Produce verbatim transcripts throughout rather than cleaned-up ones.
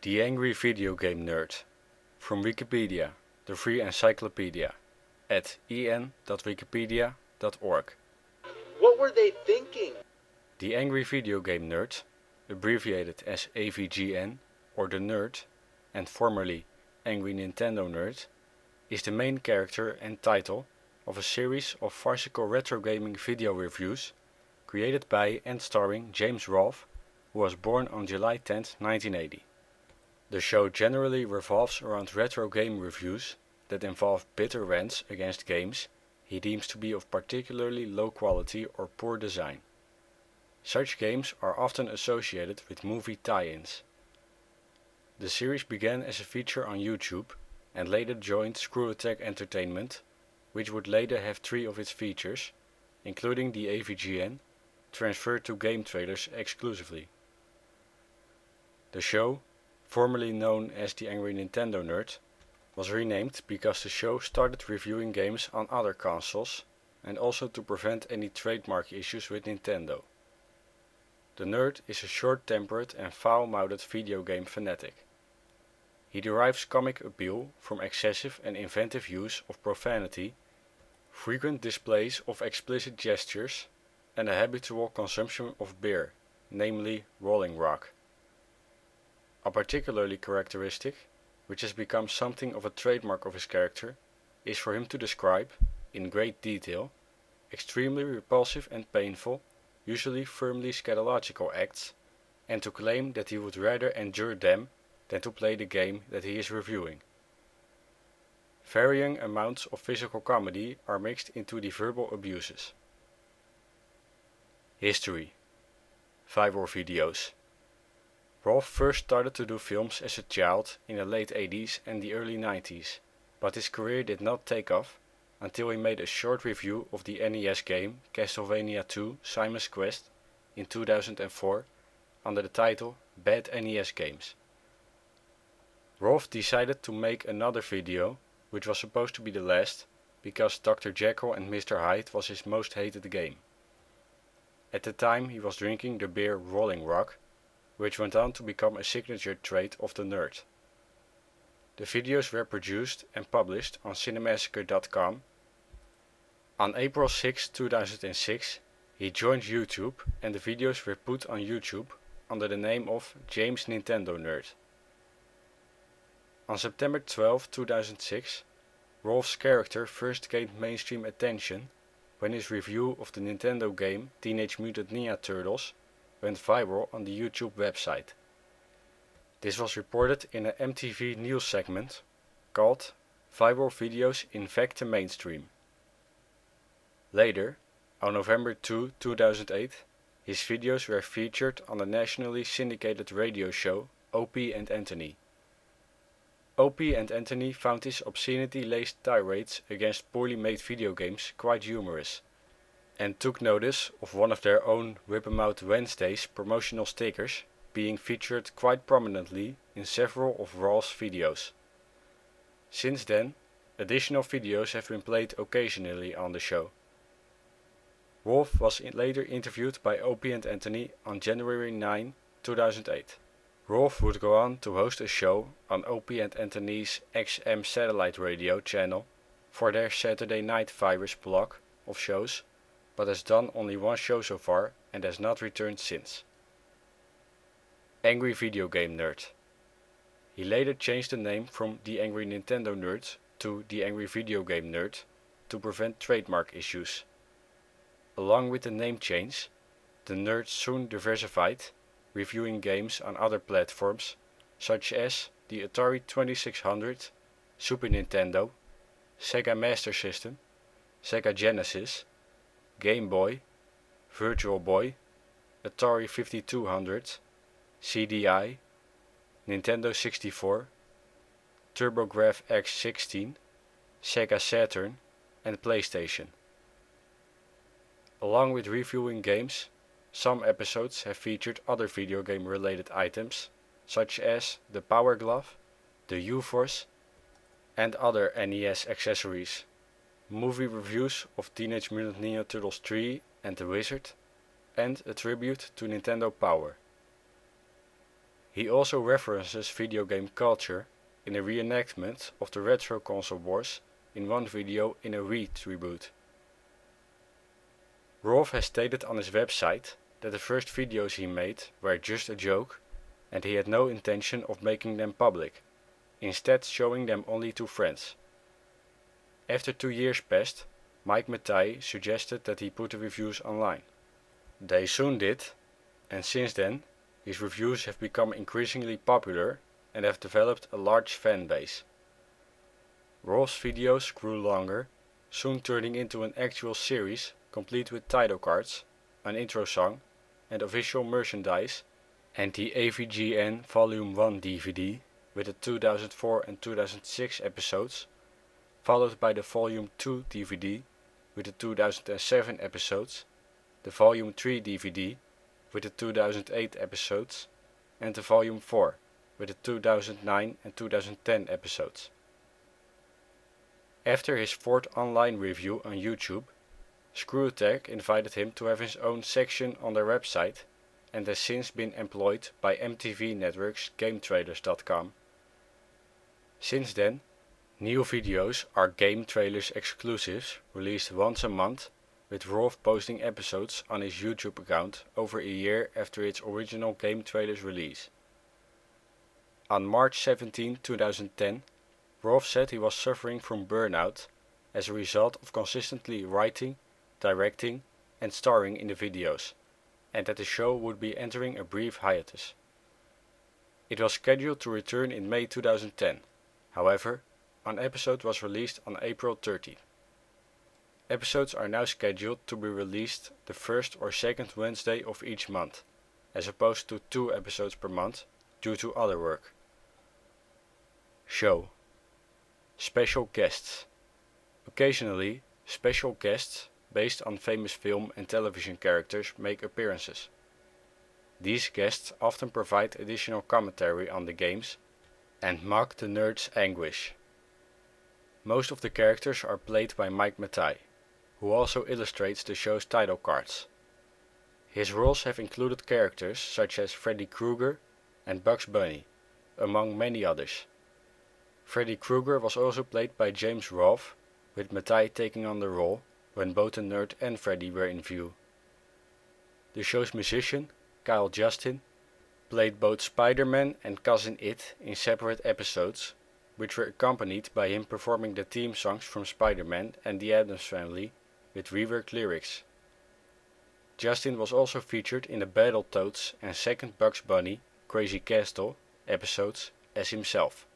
The Angry Video Game Nerd, from Wikipedia, the free encyclopedia, at e n dot wikipedia dot org. What were they thinking? The Angry Video Game Nerd, abbreviated as A V G N or The Nerd, and formerly Angry Nintendo Nerd, is the main character and title of a series of farcical retro gaming video reviews created by and starring James Rolfe, who was born on July tenth, nineteen eighty. The show generally revolves around retro game reviews that involve bitter rants against games he deems to be of particularly low quality or poor design. Such games are often associated with movie tie-ins. The series began as a feature on YouTube and later joined Screw Attack Entertainment, which would later have three of its features, including the A V G N, transferred to game trailers exclusively. The show, formerly known as The Angry Nintendo Nerd, was renamed because the show started reviewing games on other consoles and also to prevent any trademark issues with Nintendo. The Nerd is a short-tempered and foul-mouthed video game fanatic. He derives comic appeal from excessive and inventive use of profanity, frequent displays of explicit gestures, and a habitual consumption of beer, namely Rolling Rock. A particularly characteristic, which has become something of a trademark of his character, is for him to describe, in great detail, extremely repulsive and painful, usually firmly scatological acts, and to claim that he would rather endure them than to play the game that he is reviewing. Varying amounts of physical comedy are mixed into the verbal abuses. History. Vibor videos. Rolfe first started to do films as a child in the late eighties and the early nineties, but his career did not take off until he made a short review of the N E S game Castlevania two Simon's Quest in two thousand four under the title Bad N E S Games. Rolfe decided to make another video, which was supposed to be the last, because Doctor Jekyll and Mister Hyde was his most hated game. At the time he was drinking the beer Rolling Rock, which went on to become a signature trait of the Nerd. The videos were produced and published on Cinemassacre dot com. On April sixth, two thousand six, he joined YouTube and the videos were put on YouTube under the name of James Nintendo Nerd. On September twelfth, two thousand six, Rolfe's character first gained mainstream attention when his review of the Nintendo game Teenage Mutant Ninja Turtles went viral on the YouTube website. This was reported in an M T V news segment called Viral Videos Infect the Mainstream. Later, on November second, two thousand eight, his videos were featured on the nationally syndicated radio show Opie and Anthony. Opie and Anthony found his obscenity-laced tirades against poorly made video games quite humorous, and took notice of one of their own Whip 'em Out Wednesdays promotional stickers being featured quite prominently in several of Rolfe's videos. Since then, additional videos have been played occasionally on the show. Rolfe was later interviewed by Opie and Anthony on January ninth, two thousand eight. Rolfe would go on to host a show on Opie and Anthony's X M satellite radio channel for their Saturday Night Virus block of shows, but has done only one show so far and has not returned since. Angry Video Game Nerd. He later changed the name from The Angry Nintendo Nerd to The Angry Video Game Nerd to prevent trademark issues. Along with the name change, the Nerd soon diversified, reviewing games on other platforms such as the Atari twenty-six hundred, Super Nintendo, Sega Master System, Sega Genesis, Game Boy, Virtual Boy, Atari fifty-two hundred, C D I, Nintendo sixty-four, TurboGrafx X sixteen, Sega Saturn, and PlayStation. Along with reviewing games, some episodes have featured other video game related items such as the Power Glove, the U-Force, and other N E S accessories, movie reviews of Teenage Mutant Ninja Turtles three and The Wizard, and a tribute to Nintendo Power. He also references video game culture in a reenactment of the retro console wars in one video in a Wii tribute. Rolf has stated on his website that the first videos he made were just a joke and he had no intention of making them public, instead showing them only to friends. After two years passed, Mike Mattei suggested that he put the reviews online. They soon did, and since then, his reviews have become increasingly popular and have developed a large fan base. Rolf's videos grew longer, soon turning into an actual series complete with title cards, an intro song, and official merchandise, and the A V G N Volume one D V D with the two thousand four and two thousand six episodes, followed by the Volume two D V D with the two thousand seven episodes, the Volume three D V D with the two thousand eight episodes, and the Volume four with the two thousand nine and two thousand ten episodes. After his fourth online review on YouTube, ScrewAttack invited him to have his own section on their website and has since been employed by M T V Network's Game Trailers dot com. Since then, new videos are Game Trailers exclusives released once a month, with Rolf posting episodes on his YouTube account over a year after its original Game Trailers release. On March seventeenth two thousand ten, Rolf said he was suffering from burnout as a result of consistently writing, directing and starring in the videos, and that the show would be entering a brief hiatus. It was scheduled to return in May two thousand ten, however, an episode was released on April thirtieth. Episodes are now scheduled to be released the first or second Wednesday of each month, as opposed to two episodes per month due to other work. Show. Special guests. Occasionally, special guests based on famous film and television characters make appearances. These guests often provide additional commentary on the games and mock the nerd's anguish. Most of the characters are played by Mike Mattei, who also illustrates the show's title cards. His roles have included characters such as Freddy Krueger and Bugs Bunny, among many others. Freddy Krueger was also played by James Rolfe, with Mattei taking on the role when both the nerd and Freddy were in view. The show's musician, Kyle Justin, played both Spider-Man and Cousin It in separate episodes, which were accompanied by him performing the theme songs from Spider-Man and The Addams Family with reworked lyrics. Justin was also featured in the Battletoads and second Bugs Bunny, Crazy Castle episodes as himself.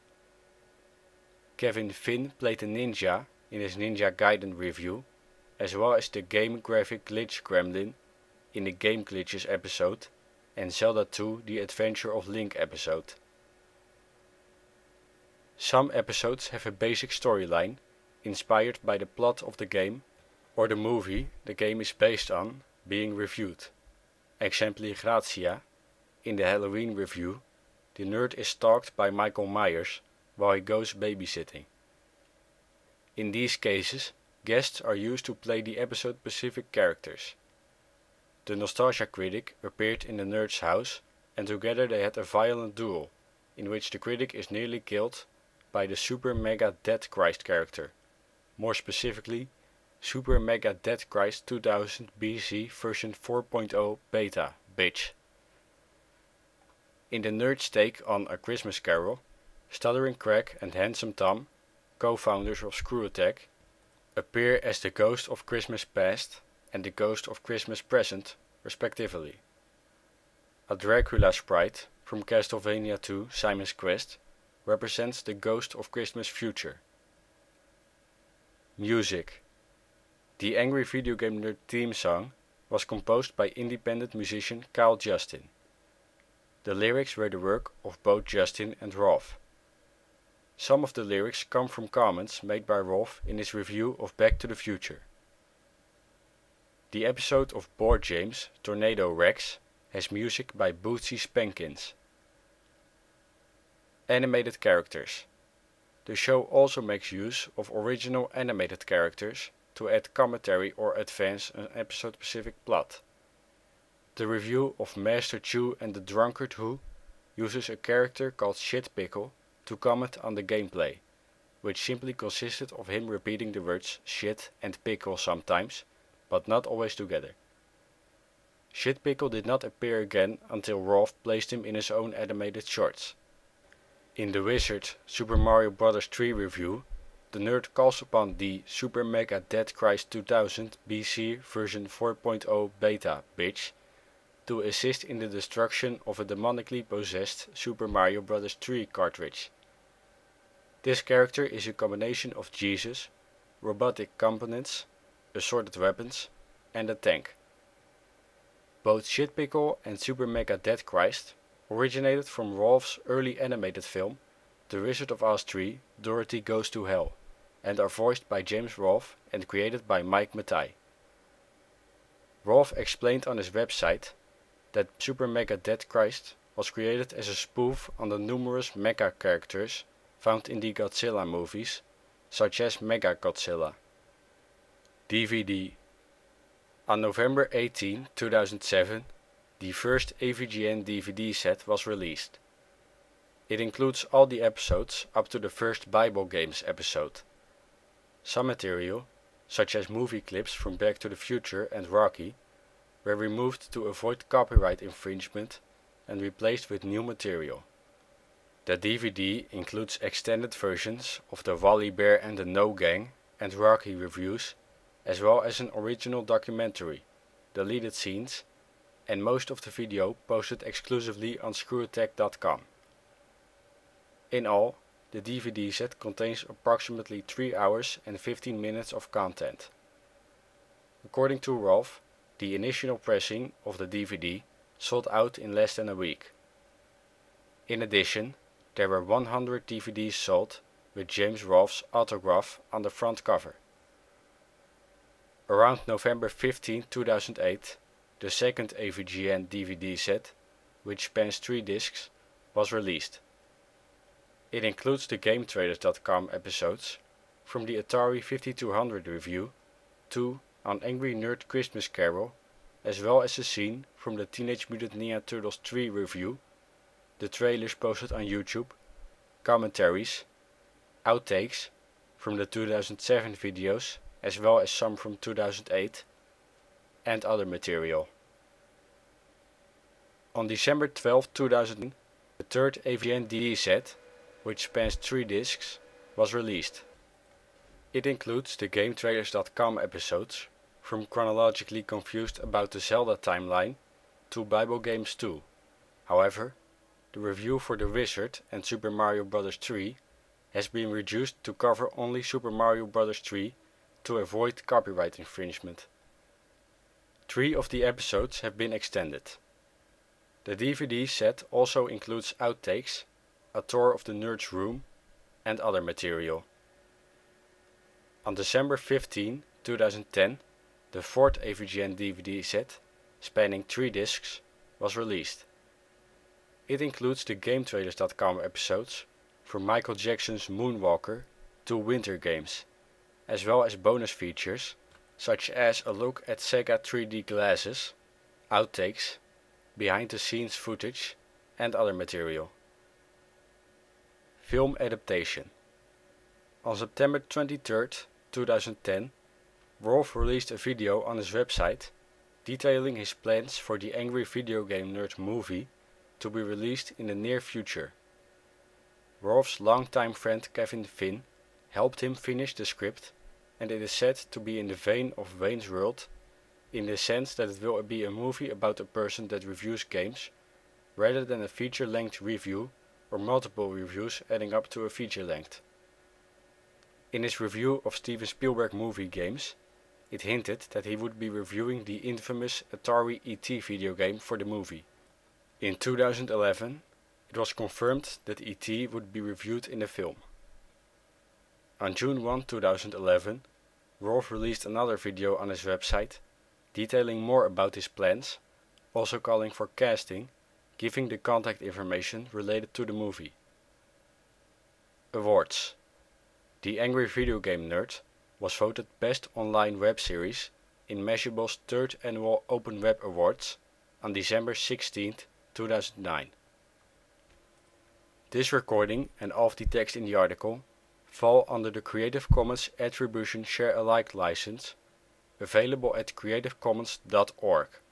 Kevin Finn played a ninja in his Ninja Gaiden review, as well as the game graphic glitch gremlin in the Game Glitches episode and Zelda two The Adventure of Link episode. Some episodes have a basic storyline, inspired by the plot of the game or the movie the game is based on, being reviewed. Exempli Grazia, in the Halloween review, the nerd is stalked by Michael Myers while he goes babysitting. In these cases, guests are used to play the episode-specific characters. The Nostalgia Critic appeared in the nerd's house, and together they had a violent duel, in which the critic is nearly killed by the Super Mega Dead Christ character, more specifically, Super Mega Dead Christ two thousand B C version four point oh beta, bitch. In the nerd's take on A Christmas Carol, Stuttering Craig and Handsome Tom, co-founders of ScrewAttack, appear as the Ghost of Christmas Past and the Ghost of Christmas Present, respectively. A Dracula sprite from Castlevania two Simon's Quest represents the Ghost of Christmas Future. Music. The Angry Video Game Nerd theme song was composed by independent musician Kyle Justin. The lyrics were the work of both Justin and Rolf. Some of the lyrics come from comments made by Rolf in his review of Back to the Future. The episode of Board James, Tornado Rex, has music by Bootsy Spankins. Animated characters. The show also makes use of original animated characters to add commentary or advance an episode-specific plot. The review of Master Chew and the Drunkard Who uses a character called Shitpickle to comment on the gameplay, which simply consisted of him repeating the words shit and pickle sometimes, but not always together. Shitpickle did not appear again until Rolf placed him in his own animated shorts. In the Wizard Super Mario Bros. three review, the nerd calls upon the Super Mega Dead Christ two thousand B C version four point oh beta bitch to assist in the destruction of a demonically possessed Super Mario Bros. three cartridge. This character is a combination of Jesus, robotic components, assorted weapons, and a tank. Both Shitpickle and Super Mega Dead Christ originated from Rolf's early animated film, The Wizard of Oz three: Dorothy Goes to Hell, and are voiced by James Rolfe and created by Mike Mathai. Rolfe explained on his website that Super Mega Dead Christ was created as a spoof on the numerous mecha characters found in the Godzilla movies, such as Mechagodzilla. D V D. On November eighteenth, two thousand seven, the first A V G N D V D set was released. It includes all the episodes up to the first Bible Games episode. Some material, such as movie clips from Back to the Future and Rocky, were removed to avoid copyright infringement and replaced with new material. The D V D includes extended versions of the Wally Bear and the No Gang and Rocky reviews, as well as an original documentary, deleted scenes, and most of the video posted exclusively on screw attack dot com. In all, the D V D set contains approximately three hours and fifteen minutes of content. According to Rolf, the initial pressing of the D V D sold out in less than a week. In addition, there were one hundred D V Ds sold with James Rolfe's autograph on the front cover. Around November fifteenth, two thousand eight, the second A V G N D V D set, which spans three discs, was released. It includes the Game Trailers dot com episodes from the Atari fifty-two hundred review, two on Angry Nerd Christmas Carol, as well as a scene from the Teenage Mutant Ninja Turtles three review, the trailers posted on YouTube, commentaries, outtakes from the two thousand seven videos as well as some from two thousand eight, and other material. On December twelfth, two thousand, the third A V G N D V D set, which spans three discs, was released. It includes the Game Trailers dot com episodes from Chronologically Confused About the Zelda Timeline to Bible Games two. However, the review for The Wizard and Super Mario Bros. three has been reduced to cover only Super Mario Bros. three to avoid copyright infringement. Three of the episodes have been extended. The D V D set also includes outtakes, a tour of the nerd's room, and other material. On December fifteenth, two thousand ten, the fourth A V G N D V D set, spanning three discs, was released. It includes the Game Trailers dot com episodes from Michael Jackson's Moonwalker to Winter Games, as well as bonus features such as a look at Sega three D glasses, outtakes, behind-the-scenes footage, and other material. Film adaptation. On September twenty-third, two thousand ten, Rolf released a video on his website detailing his plans for the Angry Video Game Nerd movie to be released in the near future. Rolf's longtime friend Kevin Finn helped him finish the script, and it is said to be in the vein of Wayne's World, in the sense that it will be a movie about a person that reviews games, rather than a feature-length review or multiple reviews adding up to a feature-length. In his review of Steven Spielberg movie games, it hinted that he would be reviewing the infamous Atari E T video game for the movie. In two thousand eleven, it was confirmed that E T would be reviewed in the film. On June first, two thousand eleven, Rolf released another video on his website, detailing more about his plans, also calling for casting, giving the contact information related to the movie. Awards. The Angry Video Game Nerd was voted Best Online Web Series in Mashable's third Annual Open Web Awards on December sixteenth, two thousand nine. This recording and all of the text in the article fall under the Creative Commons Attribution Share Alike license, available at creative commons dot org.